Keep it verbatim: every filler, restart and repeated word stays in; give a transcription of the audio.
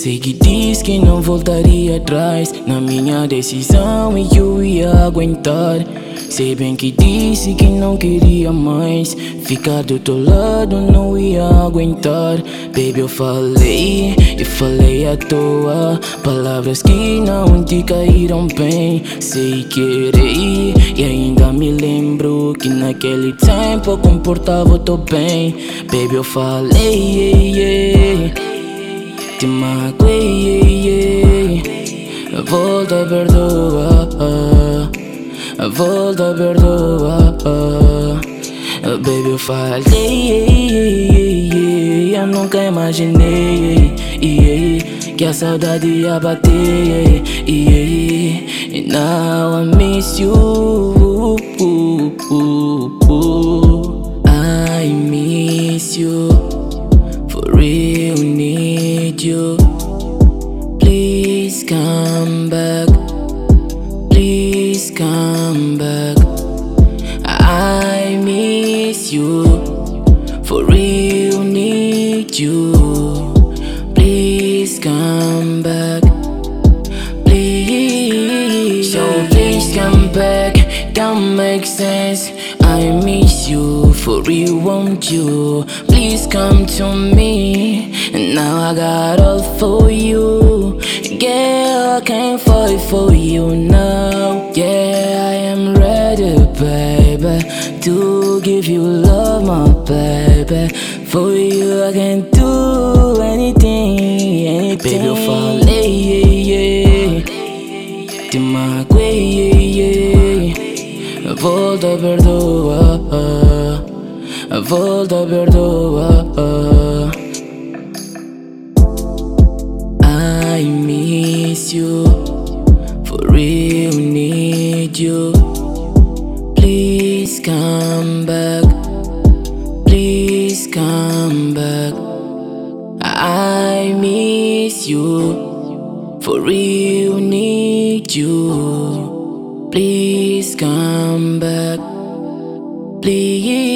sei que diz que não voltaria atrás na minha decisão e eu ia aguentar. Sei bem que disse que não queria mais ficar do teu lado, não ia aguentar. Baby, eu falei, e falei à toa palavras que não te caíram bem. Sei que errei e ainda me lembro que naquele tempo eu comportava tão bem. Baby, eu falei, yeah, yeah, te magoei, yeah, yeah. Volta, perdoa, volta, perdoa. Baby, eu falei, eu nunca imaginei que a saudade ia bater. And now I miss you, I miss you, for real need you. Please come back, please come back. I miss you, for real need you. Please come back, please. So please come back, don't make sense. I miss you, for real want you. Please come to me, and now I got all for you. Girl, I can't fight for you now. Yeah, I am ready, baby, to give you love, my baby. For you I can do anything, anything. Baby, eu falei, yeah, yeah, te magoei, yeah, yeah. Volta, perdoa, volta, perdoa. I miss you, for real need you. Please come back, please come back. I miss you, for real need you. Please come back, please.